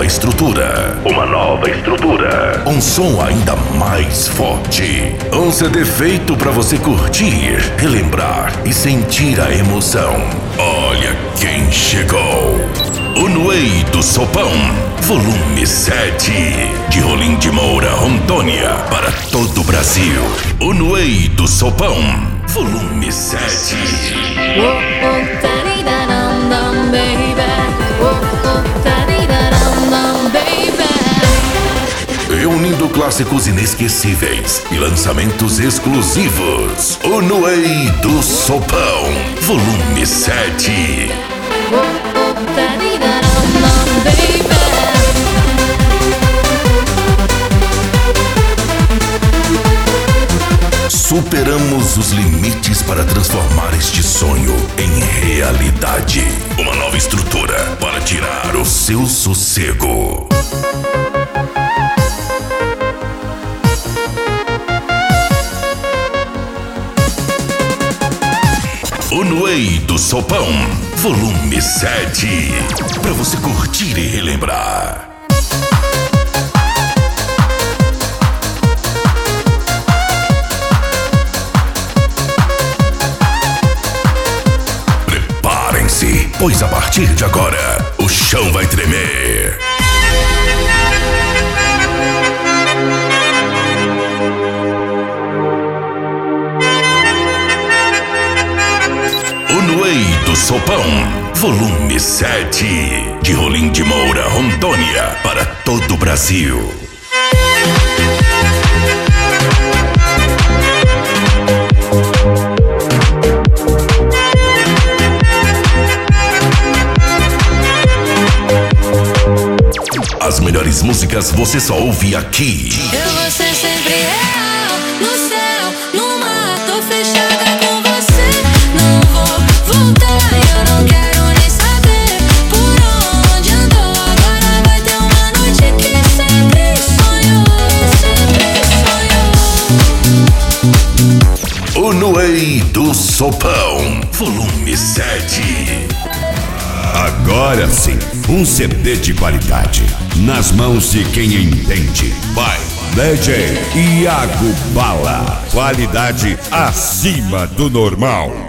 estrutura. Uma nova estrutura. Um som ainda mais forte. Um CD feito pra você curtir, relembrar e sentir a emoção. Olha quem chegou. Unuei do Sopão, volume 7. De Rolim de Moura, Rondônia, para todo o Brasil. Unuei do Sopão, volume 7. Reunindo clássicos inesquecíveis e lançamentos exclusivos. Unuei do Sopão, volume 7. Superamos os limites para transformar este sonho em realidade. Uma nova estrutura para tirar o seu sossego. Unuei do Sopão, volume 7. Para você curtir e relembrar. Preparem-se, pois a partir de agora o chão vai tremer. Unuei do Sopão, volume 7. De Rolim de Moura, Rondônia, para todo o Brasil. As melhores músicas você só ouve aqui. Eu vou ser sempre real, no céu, no mar, tô fechada com você. Não vou voltar, eu não quero nem saber por onde andou. Agora vai ter uma noite que sempre sonhou. Unuei do Sopão, volume 7. Agora sim, um CD de qualidade, nas mãos de quem entende. Vai, DJ Iago Bala. Qualidade acima do normal.